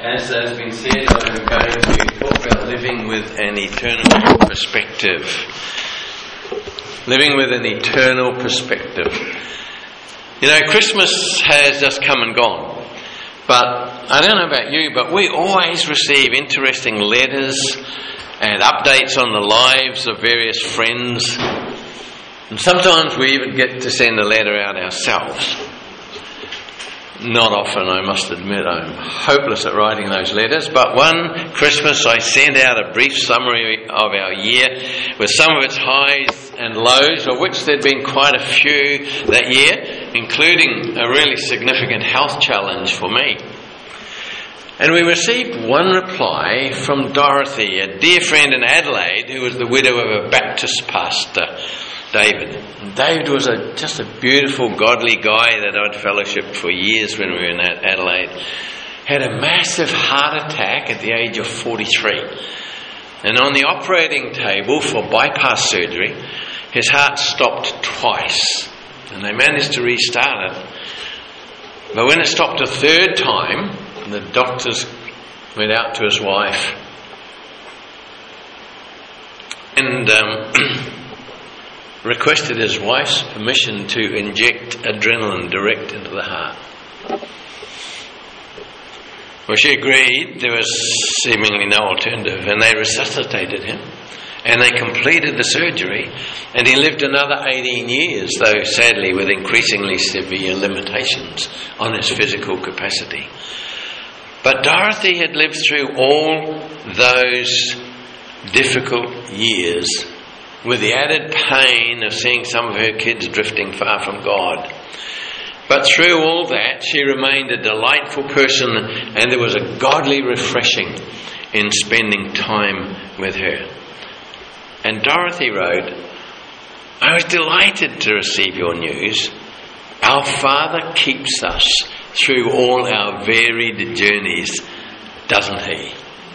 As has been said, I'm going to talk about living with an eternal perspective. Living with an eternal perspective. You know, Christmas has just come and gone. But I don't know about you, but we always receive interesting letters and updates on the lives of various friends. And sometimes we even get to send a letter out ourselves. Not often, I must admit. I'm hopeless at writing those letters. But one Christmas I sent out a brief summary of our year with some of its highs and lows, of which there'd been quite a few that year, including a really significant health challenge for me. And we received one reply from Dorothy, a dear friend in Adelaide, who was the widow of a Baptist pastor, David. And David was just a beautiful, godly guy that I'd fellowshipped for years when we were in Adelaide. Had a massive heart attack at the age of 43. And on the operating table for bypass surgery, his heart stopped twice. And they managed to restart it. But when it stopped a third time, the doctors went out to his wife and requested his wife's permission to inject adrenaline direct into the heart. Well, she agreed. There was seemingly no alternative, and they resuscitated him, and they completed the surgery, and he lived another 18 years, though sadly with increasingly severe limitations on his physical capacity. But Dorothy had lived through all those difficult years with the added pain of seeing some of her kids drifting far from God. But through all that, she remained a delightful person, and there was a godly refreshing in spending time with her. And Dorothy wrote, I was delighted to receive your news. Our Father keeps us through all our varied journeys, doesn't He?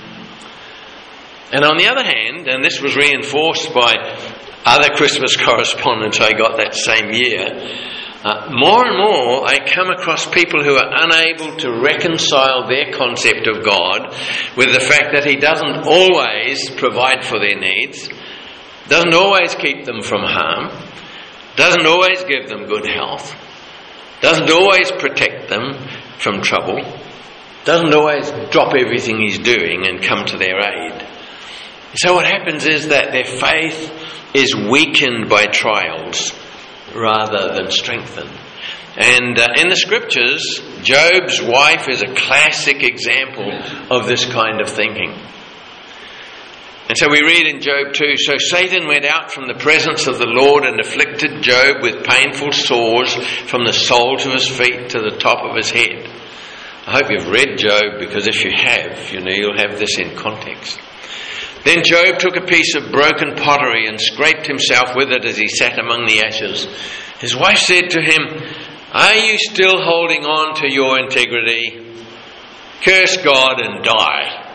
And on the other hand, and this was reinforced by other Christmas correspondence I got that same year, more and more I come across people who are unable to reconcile their concept of God with the fact that He doesn't always provide for their needs, doesn't always keep them from harm, doesn't always give them good health, doesn't always protect them from trouble, doesn't always drop everything He's doing and come to their aid. So what happens is that their faith is weakened by trials rather than strengthened. And in the scriptures, Job's wife is a classic example of this kind of thinking. And so we read in Job 2, so Satan went out from the presence of the Lord and afflicted Job with painful sores from the soles of his feet to the top of his head. I hope you've read Job, because if you have, you'll have this in context. Then Job took a piece of broken pottery and scraped himself with it as he sat among the ashes. His wife said to him, are you still holding on to your integrity? Curse God and die.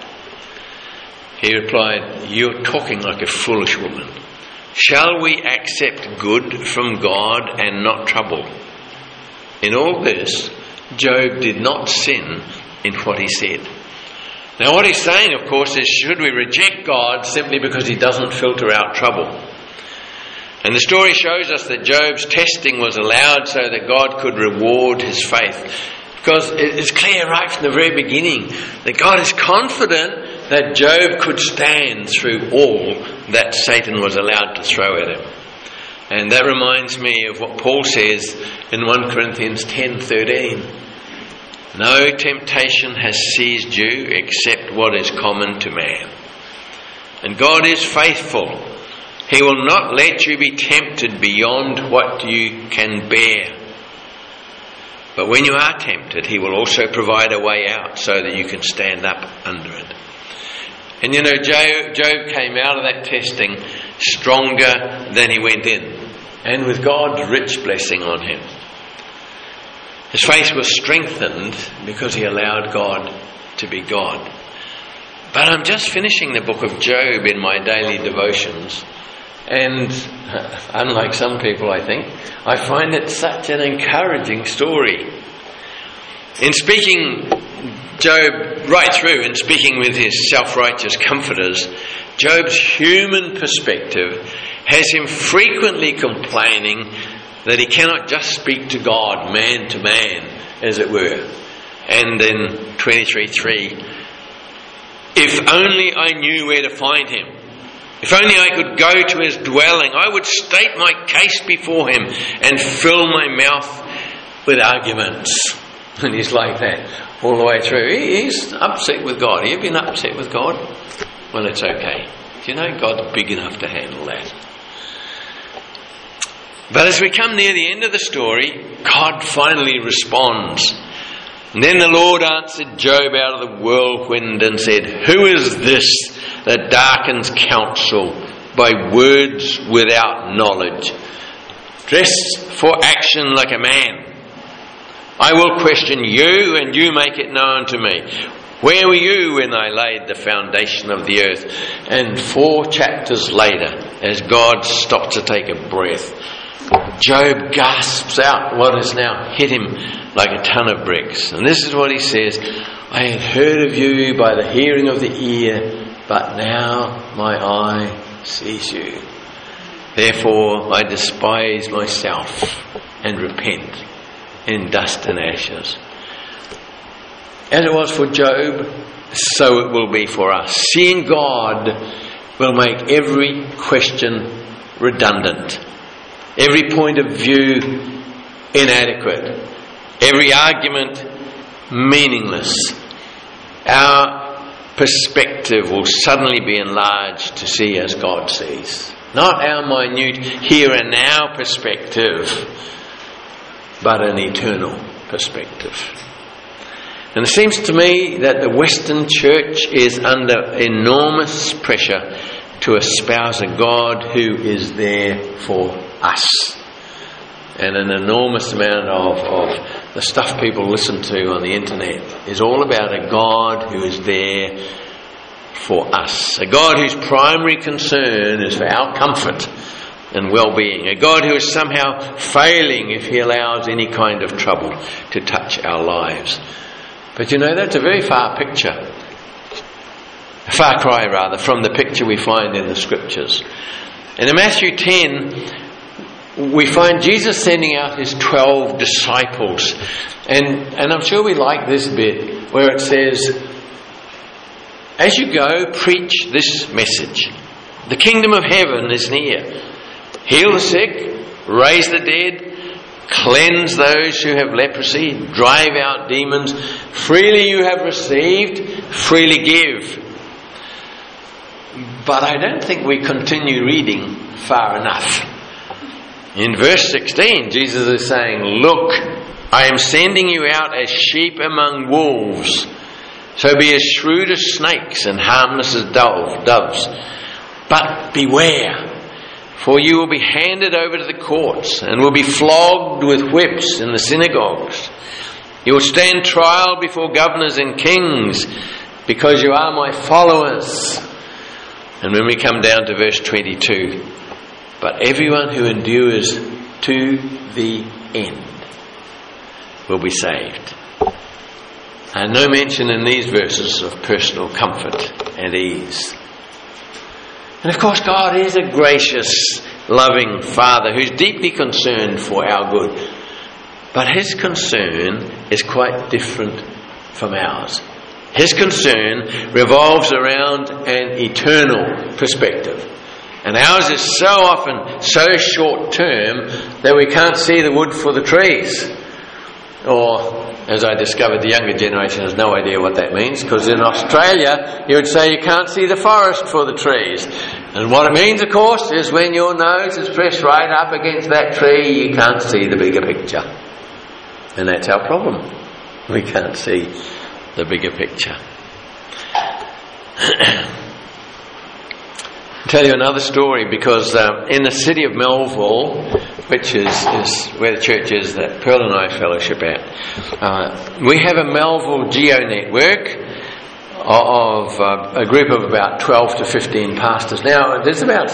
He replied, you're talking like a foolish woman. Shall we accept good from God and not trouble? In all this, Job did not sin in what he said. Now what he's saying, of course, is should we reject God simply because He doesn't filter out trouble? And the story shows us that Job's testing was allowed so that God could reward his faith. Because it's clear right from the very beginning that God is confident that Job could stand through all that Satan was allowed to throw at him. And that reminds me of what Paul says in 1 Corinthians 10:13. No temptation has seized you except what is common to man. And God is faithful. He will not let you be tempted beyond what you can bear. But when you are tempted, He will also provide a way out so that you can stand up under it. And you know, Job came out of that testing stronger than he went in, and with God's rich blessing on him. His faith was strengthened because he allowed God to be God. But I'm just finishing the book of Job in my daily devotions, and unlike some people, I think, I find it such an encouraging story. In speaking Job right through, in speaking with his self-righteous comforters, Job's human perspective has him frequently complaining that he cannot just speak to God, man to man, as it were. And in 23:3, if only I knew where to find him. If only I could go to his dwelling, I would state my case before him and fill my mouth with arguments. And he's like that all the way through. He's upset with God. Have you been upset with God? Well, it's okay. Do you know God's big enough to handle that? But as we come near the end of the story, God finally responds. And then the Lord answered Job out of the whirlwind and said, "Who is this that darkens counsel by words without knowledge? Dressed for action like a man. I will question you, and you make it known to me. Where were you when I laid the foundation of the earth?" And 4 chapters later, as God stops to take a breath, Job gasps out what has now hit him like a ton of bricks. And this is what he says: "I had heard of you by the hearing of the ear, but now my eye sees you. Therefore I despise myself and repent in dust and ashes." As it was for Job, so it will be for us. Seeing God will make every question redundant, every point of view inadequate, every argument meaningless. Our perspective will suddenly be enlarged to see as God sees. Not our minute here and now perspective, but an eternal perspective. And it seems to me that the Western Church is under enormous pressure to espouse a God who is there for us. And an enormous amount of the stuff people listen to on the internet is all about a God who is there for us. A God whose primary concern is for our comfort and well-being. A God who is somehow failing if he allows any kind of trouble to touch our lives. But you know, that's a very far picture. A far cry, rather, from the picture we find in the Scriptures. And in Matthew 10, we find Jesus sending out his 12 disciples. And I'm sure we like this bit where it says, "As you go, preach this message. The kingdom of heaven is near. Heal the sick, raise the dead, cleanse those who have leprosy, drive out demons. Freely you have received, freely give." But I don't think we continue reading far enough. In verse 16, Jesus is saying, "Look, I am sending you out as sheep among wolves. So be as shrewd as snakes and harmless as doves. But beware, for you will be handed over to the courts and will be flogged with whips in the synagogues. You will stand trial before governors and kings because you are my followers." And when we come down to verse 22, "But everyone who endures to the end will be saved." And no mention in these verses of personal comfort and ease. And of course, God is a gracious, loving Father who's deeply concerned for our good. But his concern is quite different from ours. His concern revolves around an eternal perspective. And ours is so often so short term that we can't see the wood for the trees. Or, as I discovered, the younger generation has no idea what that means, because in Australia you would say you can't see the forest for the trees. And what it means, of course, is when your nose is pressed right up against that tree, you can't see the bigger picture. And that's our problem. We can't see the bigger picture. I'll tell you another story, because in the city of Melville, which is where the church is that Pearl and I fellowship at, we have a Melville geo network a group of about 12 to 15 pastors. Now, there's about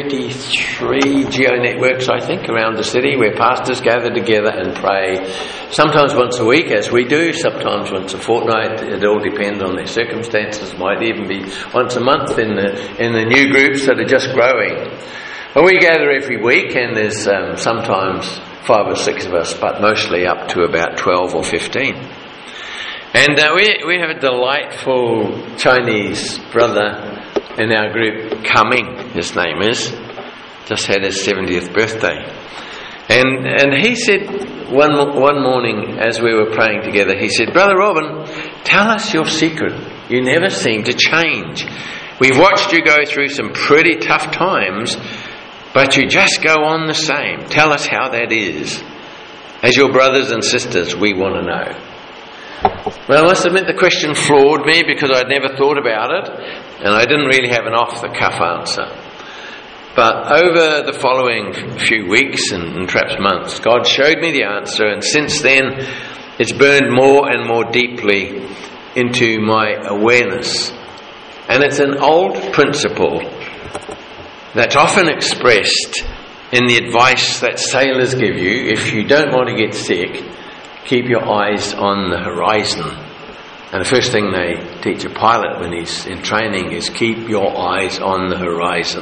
33 geo-networks, I think, around the city where pastors gather together and pray, sometimes once a week, as we do, sometimes once a fortnight. It all depends on their circumstances. Might even be once a month in the new groups that are just growing. But we gather every week, and there's sometimes 5 or 6 of us, but mostly up to about 12 or 15. And we have a delightful Chinese brother in our group, Kaming, his name is. Just had his 70th birthday. And he said one morning as we were praying together, he said, "Brother Robin, tell us your secret. You never seem to change. We've watched you go through some pretty tough times, but you just go on the same. Tell us how that is. As your brothers and sisters, we want to know." Well, I must admit the question floored me because I'd never thought about it, and I didn't really have an off-the-cuff answer. But over the following few weeks and perhaps months, God showed me the answer, and since then it's burned more and more deeply into my awareness. And it's an old principle that's often expressed in the advice that sailors give you. If you don't want to get sick, keep your eyes on the horizon. And the first thing they teach a pilot when he's in training is keep your eyes on the horizon.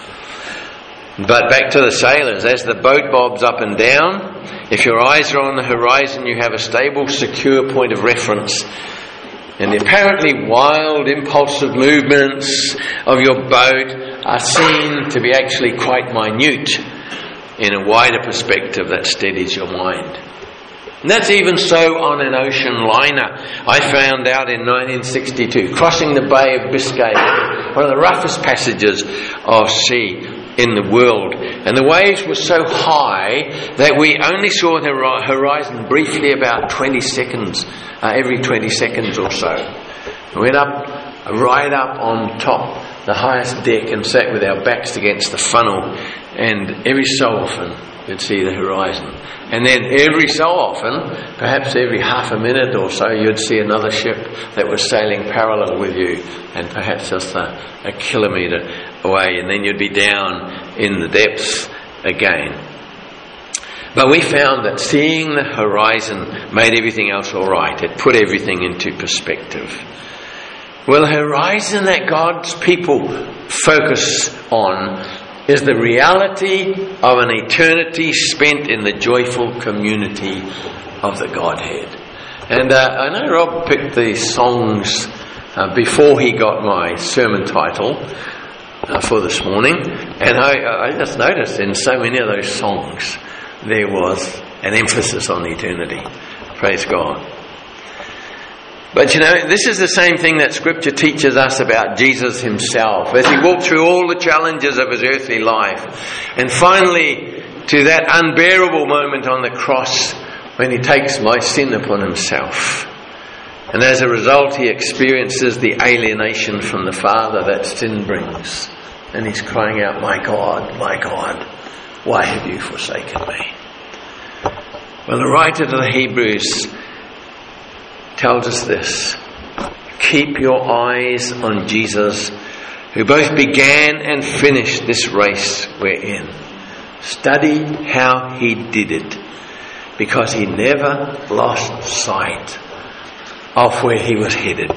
But back to the sailors, as the boat bobs up and down, if your eyes are on the horizon, you have a stable, secure point of reference. And the apparently wild, impulsive movements of your boat are seen to be actually quite minute in a wider perspective that steadies your mind. And that's even so on an ocean liner. I found out in 1962, crossing the Bay of Biscay, one of the roughest passages of sea in the world. And the waves were so high that we only saw the horizon briefly about 20 seconds, every 20 seconds or so. We went up, right up on top, the highest deck, and sat with our backs against the funnel, and every so often you'd see the horizon. And then every so often, perhaps every half a minute or so, you'd see another ship that was sailing parallel with you, and perhaps just a kilometre away, and then you'd be down in the depths again. But we found that seeing the horizon made everything else all right. It put everything into perspective. Well, the horizon that God's people focus on is the reality of an eternity spent in the joyful community of the Godhead. And I know Rob picked these songs before he got my sermon title for this morning, and I just noticed in so many of those songs there was an emphasis on eternity. Praise God. But you know, this is the same thing that Scripture teaches us about Jesus himself as he walked through all the challenges of his earthly life, and finally to that unbearable moment on the cross when he takes my sin upon himself. And as a result he experiences the alienation from the Father that sin brings, and he's crying out, my God, why have you forsaken me?" Well, the writer to the Hebrews tells us this: keep your eyes on Jesus, who both began and finished this race we're in. Study how he did it, because he never lost sight of where he was headed.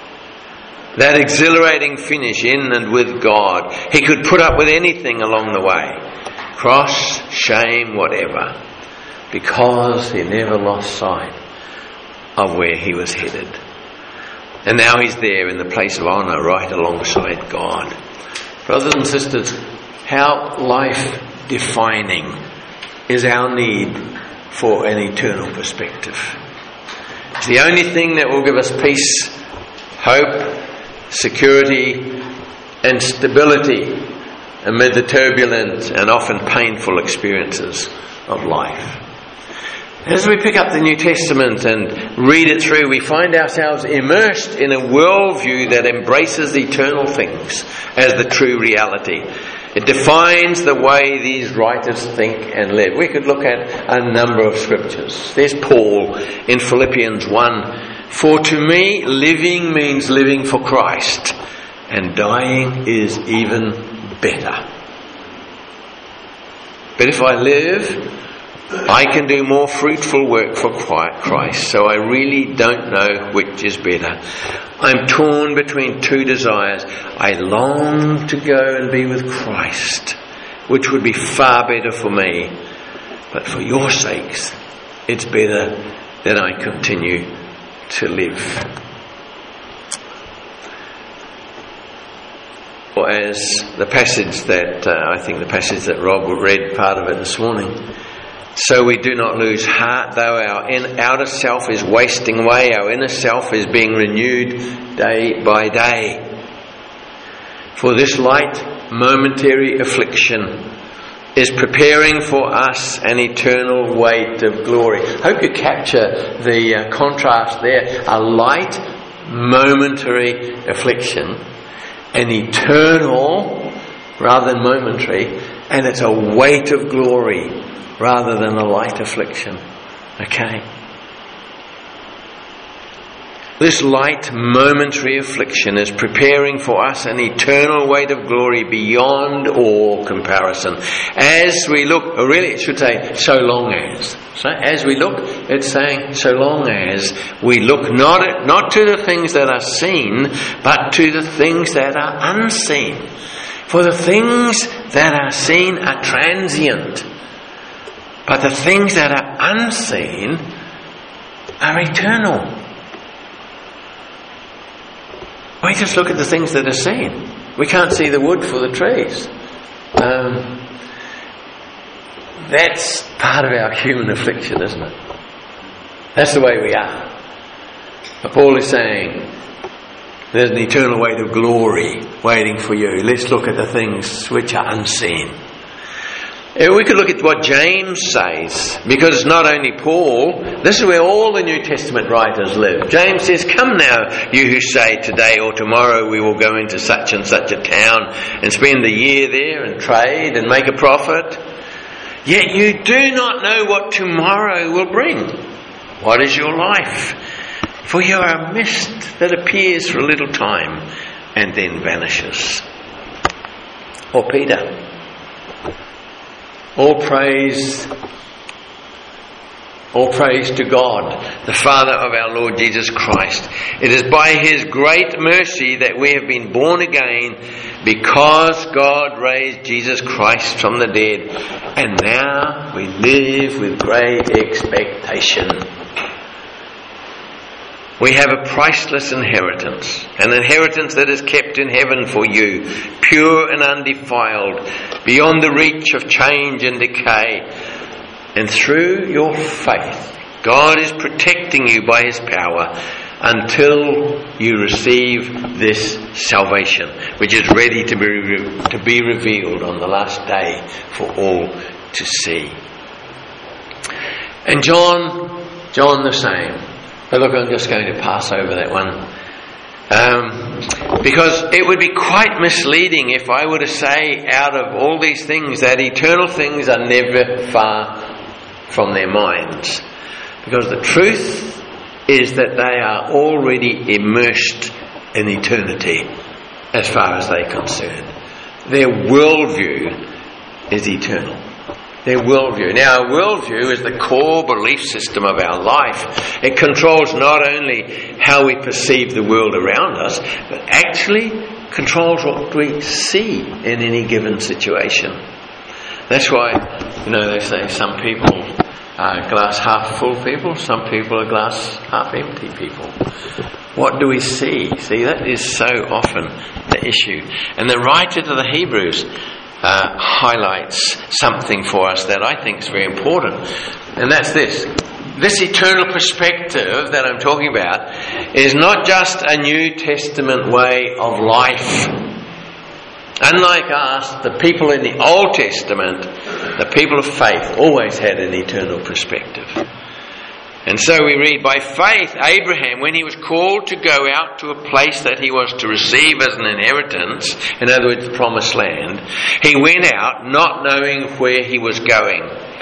That exhilarating finish in and with God. He could put up with anything along the way, cross, shame, whatever, because he never lost sight of where he was headed. And now he's there in the place of honour right alongside God. Brothers and sisters, how life-defining is our need for an eternal perspective. It's the only thing that will give us peace, hope, security and stability amid the turbulent and often painful experiences of life. As we pick up the New Testament and read it through, we find ourselves immersed in a worldview that embraces eternal things as the true reality. It defines the way these writers think and live. We could look at a number of scriptures. There's Paul in Philippians 1 For to me, living means living for Christ, and dying is even better. But if I live, I can do more fruitful work for Christ, so I really don't know which is better. I'm torn between two desires. I long to go and be with Christ, which would be far better for me. But for your sakes, it's better that I continue to live. Or as the passage that, I think the passage that Rob read part of it this morning. So we do not lose heart, though our outer self is wasting away, our inner self is being renewed day by day. For this light, momentary affliction is preparing for us an eternal weight of glory. I hope you capture the contrast there. A light, momentary affliction, an eternal rather than momentary, and it's a weight of glory rather than a light affliction. Okay? This light momentary affliction is preparing for us an eternal weight of glory beyond all comparison. As we look, or really it should say, so long as. So as we look, it's saying, so long as we look not to the things that are seen, but to the things that are unseen. For the things that are seen are transient, but the things that are unseen are eternal. We just look at the things that are seen. We can't see the wood for the trees. That's part of our human affliction, isn't it? That's the way we are. But Paul is saying, there's an eternal weight of glory waiting for you. Let's look at the things which are unseen. We could look at what James says, because not only Paul, this is where all the New Testament writers live. James says, come now, you who say today or tomorrow we will go into such and such a town and spend a year there and trade and make a profit. Yet you do not know what tomorrow will bring. What is your life? For you are a mist that appears for a little time and then vanishes. Or Peter. All praise to God, the Father of our Lord Jesus Christ. It is by His great mercy that we have been born again, because God raised Jesus Christ from the dead, and now we live with great expectation. We have a priceless inheritance, an inheritance that is kept in heaven for you, pure and undefiled, beyond the reach of change and decay. And through your faith, God is protecting you by His power until you receive this salvation, which is ready to be revealed on the last day for all to see. And John the same. But look, I'm just going to pass over that one. Because it would be quite misleading if I were to say out of all these things that eternal things are never far from their minds. Because the truth is that they are already immersed in eternity as far as they're concerned. Their worldview is eternal. Their worldview. Now, our worldview is the core belief system of our life. It controls not only how we perceive the world around us, but actually controls what we see in any given situation. That's why, they say some people are glass half full people, some people are glass half empty people. What do we see? See, that is so often the issue. And the writer to the Hebrews highlights something for us that I think is very important, and that's this eternal perspective that I'm talking about is not just a New Testament way of life. Unlike us, the people in the Old Testament, the people of faith, always had an eternal perspective. And so we read, by faith, Abraham, when he was called to go out to a place that he was to receive as an inheritance, in other words, the promised land, he went out not knowing where he was going.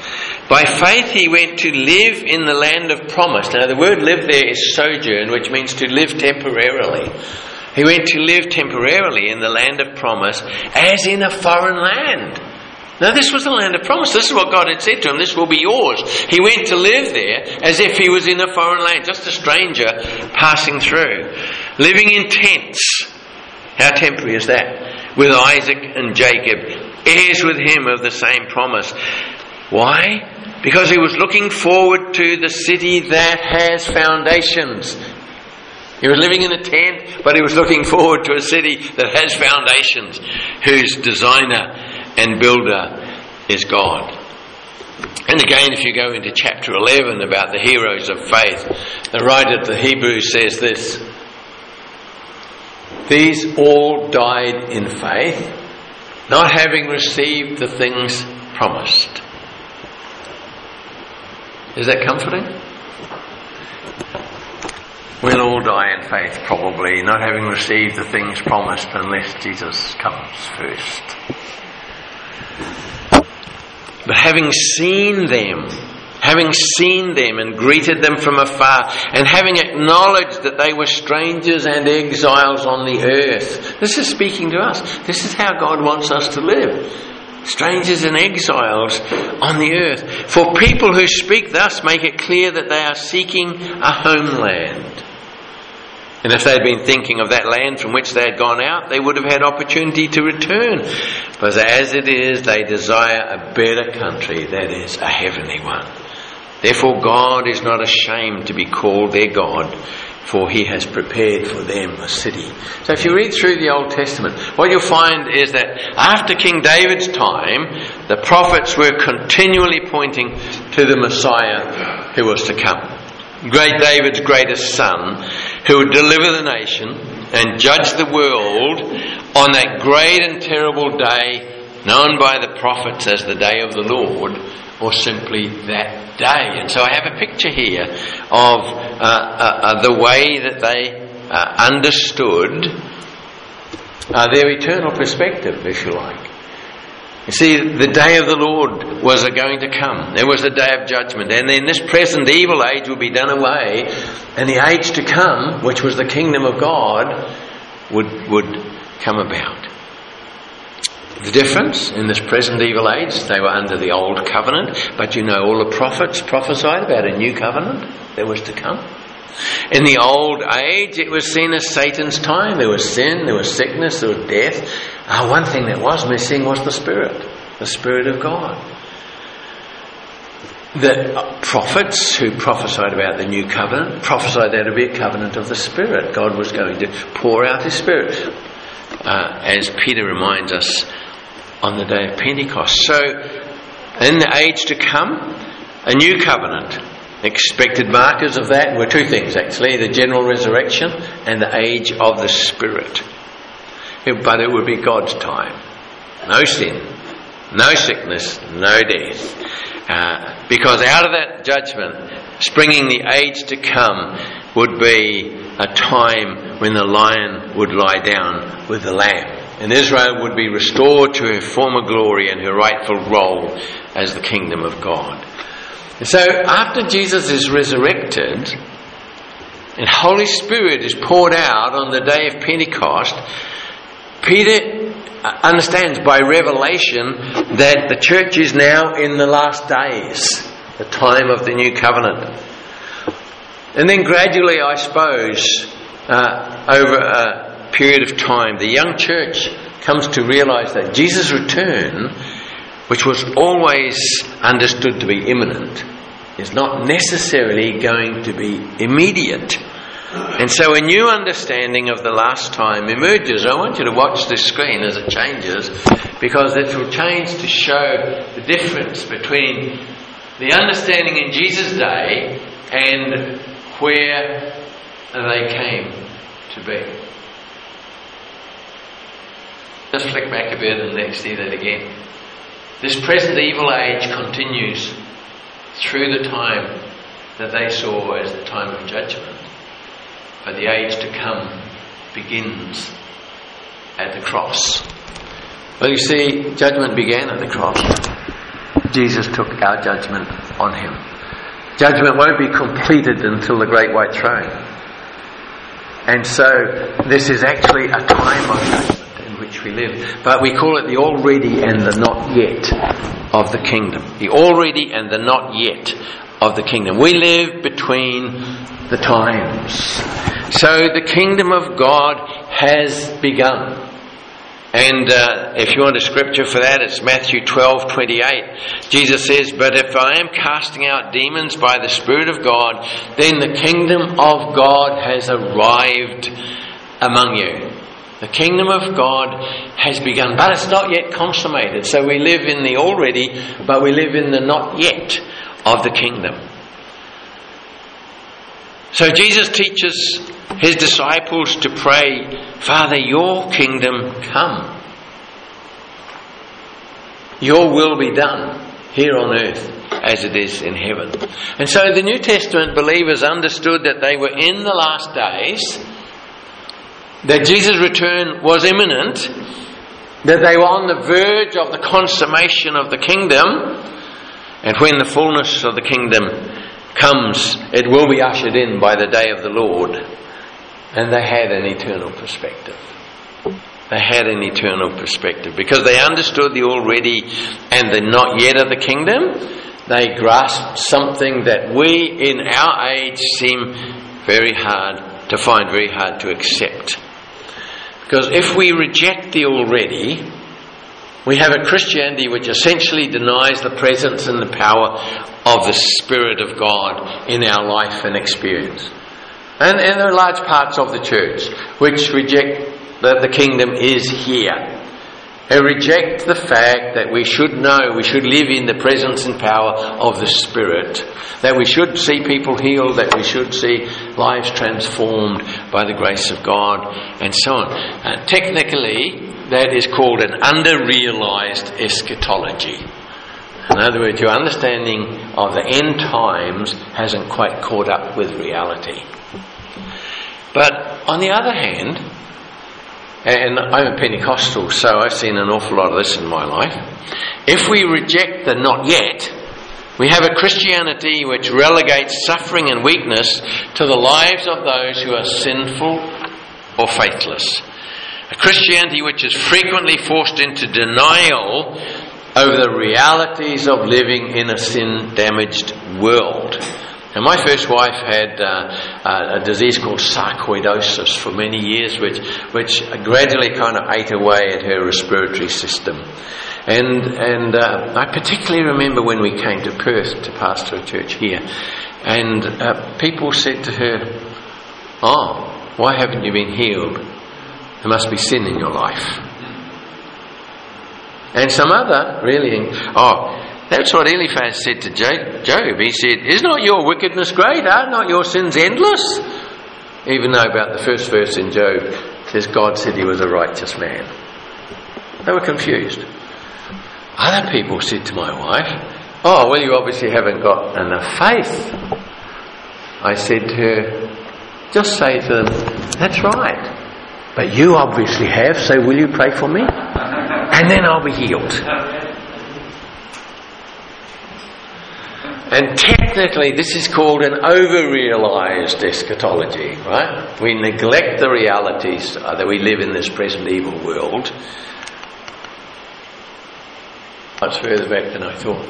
By faith he went to live in the land of promise. Now the word live there is sojourn, which means to live temporarily. He went to live temporarily in the land of promise as in a foreign land. Now this was the land of promise. This is what God had said to him. This will be yours. He went to live there as if he was in a foreign land, just a stranger passing through. Living in tents. How temporary is that? With Isaac and Jacob, heirs with him of the same promise. Why? Because he was looking forward to the city that has foundations. He was living in a tent, but he was looking forward to a city that has foundations, whose designer and builder is God. And again, if you go into chapter 11 about the heroes of faith, the writer of the Hebrews says this: these all died in faith, not having received the things promised. Is that comforting? We'll all die in faith, probably, not having received the things promised unless Jesus comes first. But having seen them and greeted them from afar, and having acknowledged that they were strangers and exiles on the earth. This is speaking to us. This is how God wants us to live. Strangers and exiles on the earth. For people who speak thus make it clear that they are seeking a homeland. And if they had been thinking of that land from which they had gone out, they would have had opportunity to return. But as it is, they desire a better country, that is, a heavenly one. Therefore God is not ashamed to be called their God, for he has prepared for them a city. So if you read through the Old Testament, what you'll find is that after King David's time, the prophets were continually pointing to the Messiah who was to come. Great David's greatest son, who would deliver the nation and judge the world on that great and terrible day known by the prophets as the day of the Lord, or simply that day. And so I have a picture here of the way that they understood their eternal perspective, if you like. You see, the day of the Lord was going to come. There was a day of judgment. And then this present evil age would be done away. And the age to come, which was the kingdom of God, would come about. The difference in this present evil age, they were under the old covenant. But you know, all the prophets prophesied about a new covenant that was to come. In the old age, it was seen as Satan's time. There was sin, there was sickness, there was death. One thing that was missing was the Spirit of God. The prophets who prophesied about the new covenant prophesied there to be a covenant of the Spirit. God was going to pour out His Spirit, as Peter reminds us on the day of Pentecost. So, in the age to come, a new covenant. Expected markers of that were two things, actually: the general resurrection and the age of the Spirit. But it would be God's time. No sin, no sickness, no death. Because out of that judgment, springing the age to come, would be a time when the lion would lie down with the lamb. And Israel would be restored to her former glory and her rightful role as the kingdom of God. So after Jesus is resurrected and Holy Spirit is poured out on the day of Pentecost, Peter understands by revelation that the church is now in the last days, the time of the new covenant. And then gradually, I suppose, over a period of time, the young church comes to realise that Jesus' return, which was always understood to be imminent, is not necessarily going to be immediate. And so a new understanding of the last time emerges. I want you to watch this screen as it changes, because it will change to show the difference between the understanding in Jesus' day and where they came to be. Just flick back a bit and let's see that again. This present evil age continues through the time that they saw as the time of judgment. But the age to come begins at the cross. Well, you see, judgment began at the cross. Jesus took our judgment on him. Judgment won't be completed until the great white throne. And so this is actually a time of judgment in which we live. But we call it the already and the not yet of the kingdom. The already and the not yet of the kingdom. We live between the times. So the kingdom of God has begun. And if you want a scripture for that, it's Matthew 12:28. Jesus says, "But if I am casting out demons by the Spirit of God, then the kingdom of God has arrived among you." The kingdom of God has begun, but it's not yet consummated. So we live in the already, but we live in the not yet of the kingdom. So Jesus teaches his disciples to pray, "Father, your kingdom come. Your will be done here on earth as it is in heaven." And so the New Testament believers understood that they were in the last days, that Jesus' return was imminent, that they were on the verge of the consummation of the kingdom, and when the fullness of the kingdom comes, it will be ushered in by the day of the Lord. And they had an eternal perspective. They had an eternal perspective because they understood the already and the not yet of the kingdom. They grasped something that we in our age seem very hard to find, very hard to accept. Because if we reject the already, we have a Christianity which essentially denies the presence and the power of the Spirit of God in our life and experience. And there are large parts of the church which reject that the kingdom is here. They reject the fact that we should know, we should live in the presence and power of the Spirit, that we should see people healed, that we should see lives transformed by the grace of God, and so on. Technically, that is called an under-realised eschatology. In other words, your understanding of the end times hasn't quite caught up with reality. But on the other hand, and I'm a Pentecostal, so I've seen an awful lot of this in my life. If we reject the not yet, we have a Christianity which relegates suffering and weakness to the lives of those who are sinful or faithless. A Christianity which is frequently forced into denial over the realities of living in a sin-damaged world. And my first wife had a disease called sarcoidosis for many years, which gradually kind of ate away at her respiratory system. And I particularly remember when we came to Perth to pastor a church here, and people said to her, "Oh, why haven't you been healed? There must be sin in your life." And some other, really, that's what Eliphaz said to Job. He said, "Is not your wickedness great? Are not your sins endless?" Even though about the first verse in Job says God said he was a righteous man. They were confused. Other people said to my wife, "Oh, well, you obviously haven't got enough faith." I said to her, "Just say to them, that's right. But you obviously have, so will you pray for me? And then I'll be healed." And technically this is called an over-realised eschatology, right? We neglect the realities that we live in this present evil world. Much further back than I thought.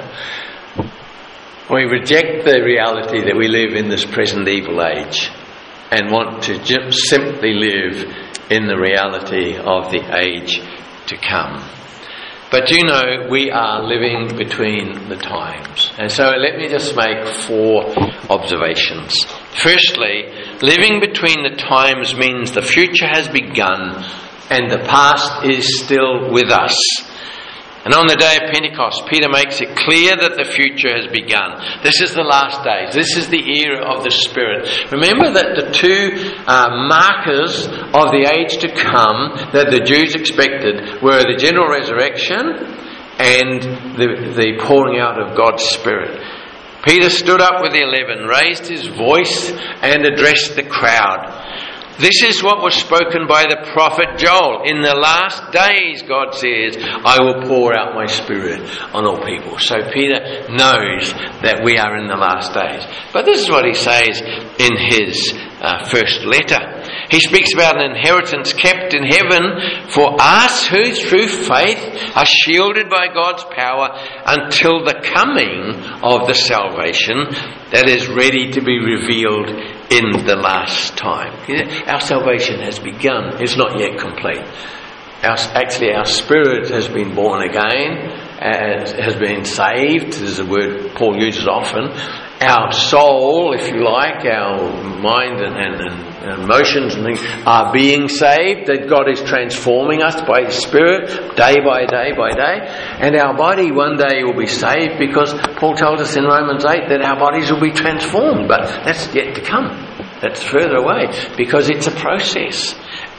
We reject the reality that we live in this present evil age and want to just simply live in the reality of the age to come. But you know, we are living between the times. And so let me just make 4 observations. Firstly, living between the times means the future has begun and the past is still with us. And on the day of Pentecost, Peter makes it clear that the future has begun. This is the last days. This is the era of the Spirit. Remember that the 2 markers of the age to come that the Jews expected were the general resurrection and the pouring out of God's Spirit. Peter stood up with the 11, raised his voice and addressed the crowd. This is what was spoken by the prophet Joel. In the last days, God says, I will pour out my Spirit on all people. So Peter knows that we are in the last days. But this is what he says in his first letter. He speaks about an inheritance kept in heaven for us who through faith are shielded by God's power until the coming of the salvation that is ready to be revealed in the last time. Our salvation has begun. It's not yet complete. Our spirit has been born again, has been saved. This is a word Paul uses often. Our soul, if you like, our mind and emotions and things are being saved. That God is transforming us by His Spirit day by day by day. And our body one day will be saved, because Paul told us in Romans 8 that our bodies will be transformed. But that's yet to come. That's further away, because it's a process.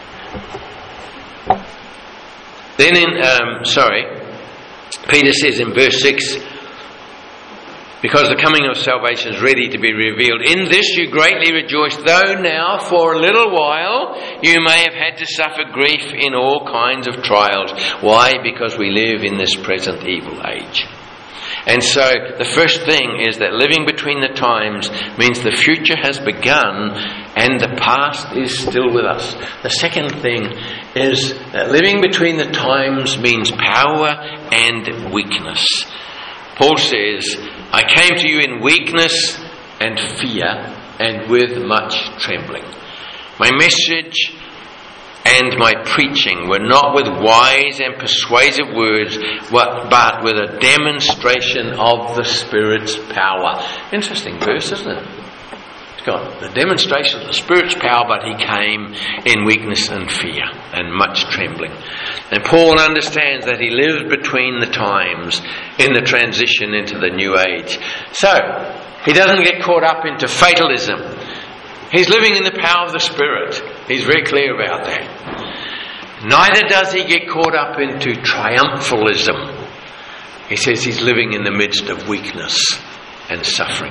Then Peter says in verse 6, because the coming of salvation is ready to be revealed. In this you greatly rejoice, though now for a little while you may have had to suffer grief in all kinds of trials. Why? Because we live in this present evil age. And so the first thing is that living between the times means the future has begun and the past is still with us. The second thing is that living between the times means power and weakness. Paul says, I came to you in weakness and fear and with much trembling. My message and my preaching were not with wise and persuasive words, but with a demonstration of the Spirit's power. Interesting verse, isn't it? It's got the demonstration of the Spirit's power, but he came in weakness and fear and much trembling. And Paul understands that he lived between the times in the transition into the new age. So, he doesn't get caught up into fatalism. He's living in the power of the Spirit. He's very clear about that. Neither does he get caught up into triumphalism. He says he's living in the midst of weakness and suffering.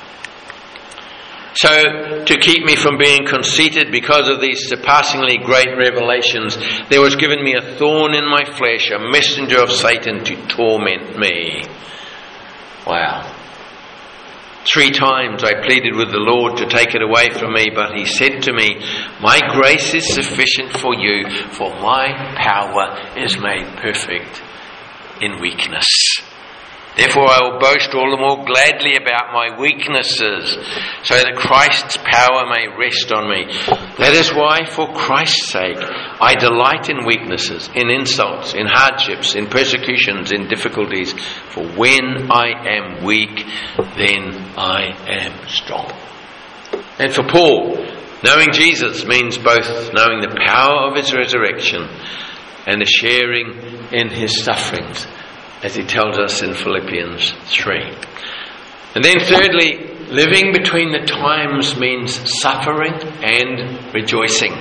So, to keep me from being conceited because of these surpassingly great revelations, there was given me a thorn in my flesh, a messenger of Satan to torment me. Wow. 3 times I pleaded with the Lord to take it away from me, but he said to me, my grace is sufficient for you, for my power is made perfect in weakness. Therefore I will boast all the more gladly about my weaknesses, so that Christ's power may rest on me. That is why, for Christ's sake, I delight in weaknesses, in insults, in hardships, in persecutions, in difficulties. For when I am weak, then I am strong. And for Paul, knowing Jesus means both knowing the power of his resurrection and the sharing in his sufferings, as he tells us in Philippians 3. And then thirdly, living between the times means suffering and rejoicing.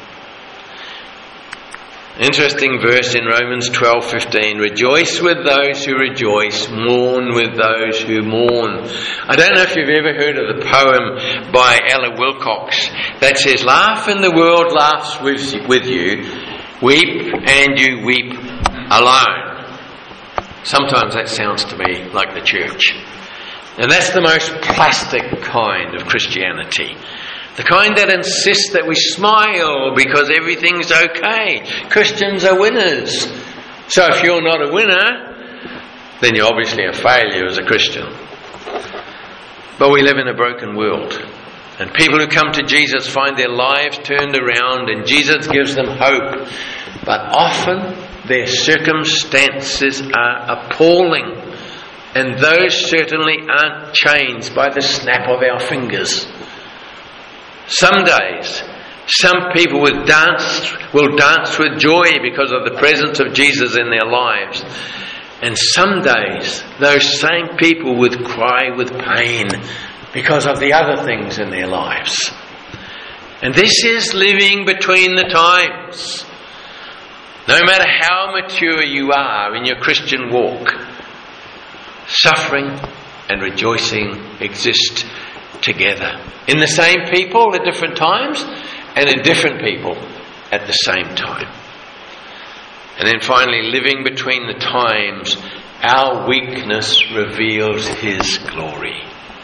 Interesting verse in Romans 12:15. Rejoice with those who rejoice, mourn with those who mourn. I don't know if you've ever heard of the poem by Ella Wilcox that says, laugh and the world laughs with you, weep and you weep alone. Sometimes that sounds to me like the church. And that's the most plastic kind of Christianity. The kind that insists that we smile because everything's okay. Christians are winners. So if you're not a winner, then you're obviously a failure as a Christian. But we live in a broken world. And people who come to Jesus find their lives turned around, and Jesus gives them hope. But often their circumstances are appalling, and those certainly aren't changed by the snap of our fingers. Some days, some people will dance with joy because of the presence of Jesus in their lives. And some days, those same people would cry with pain because of the other things in their lives. And this is living between the times. No matter how mature you are in your Christian walk, suffering and rejoicing exist together. In the same people at different times, and indifferent people at the same time. And then finally, living between the times, our weakness reveals His glory.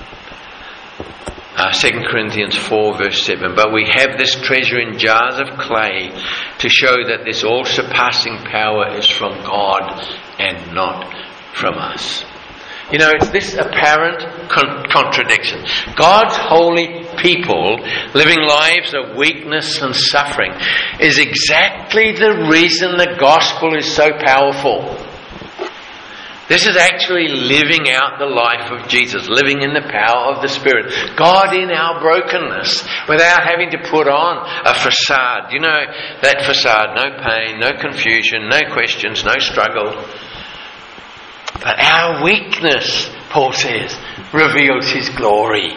2 Corinthians 4 verse 7. But we have this treasure in jars of clay to show that this all-surpassing power is from God and not from us. You know, it's this apparent contradiction. God's holy people living lives of weakness and suffering is exactly the reason the gospel is so powerful. This is actually living out the life of Jesus, living in the power of the Spirit. God in our brokenness, without having to put on a facade. You know, that facade, no pain, no confusion, no questions, no struggle. But our weakness, Paul says, reveals His glory.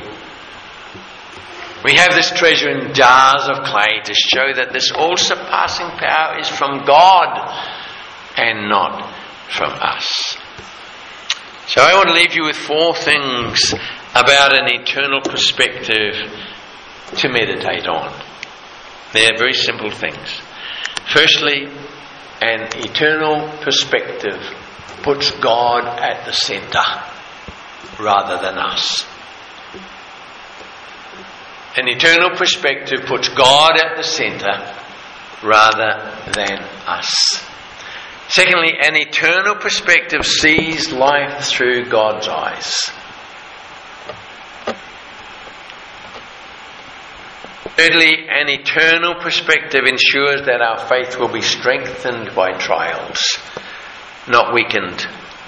We have this treasure in jars of clay to show that this all-surpassing power is from God and not from us. So I want to leave you with 4 things about an eternal perspective to meditate on. They're very simple things. Firstly, an eternal perspective puts God at the centre rather than us. An eternal perspective puts God at the centre rather than us. Secondly, an eternal perspective sees life through God's eyes. Thirdly, an eternal perspective ensures that our faith will be strengthened by trials, not weakened.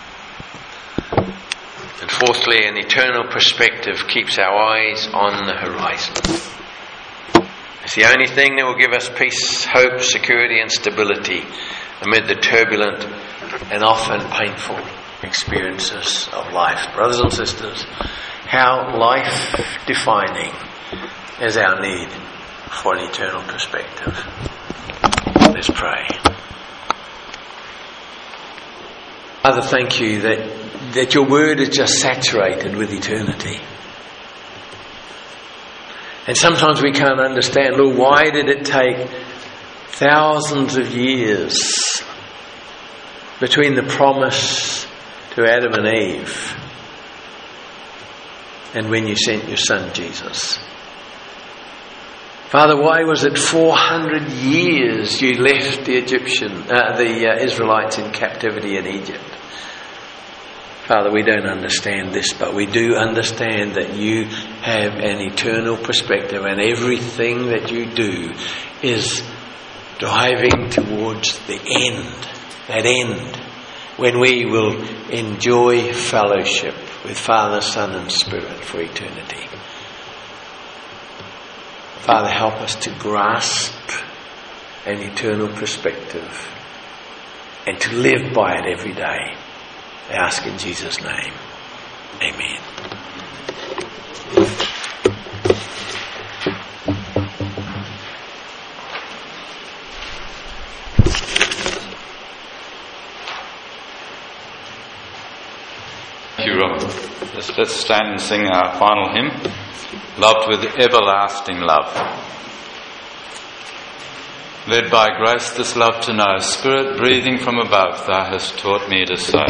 And fourthly, an eternal perspective keeps our eyes on the horizon. It's the only thing that will give us peace, hope, security and stability amid the turbulent and often painful experiences of life. Brothers and sisters, how life-defining is our need for an eternal perspective. Let's pray. Father, thank you that your word is just saturated with eternity. And sometimes we can't understand, Lord, why did it take thousands of years between the promise to Adam and Eve and when you sent your son Jesus? Father, why was it 400 years you left the Israelites in captivity in Egypt? Father, we don't understand this, but we do understand that you have an eternal perspective, and everything that you do is driving towards the end, that end, when we will enjoy fellowship with Father, Son and Spirit for eternity. Father, help us to grasp an eternal perspective and to live by it every day. I ask in Jesus' name. Amen. Thank you, Rob. Let's stand and sing our final hymn, Loved with Everlasting Love. Led by grace this love to know, Spirit breathing from above, Thou hast taught me to sow.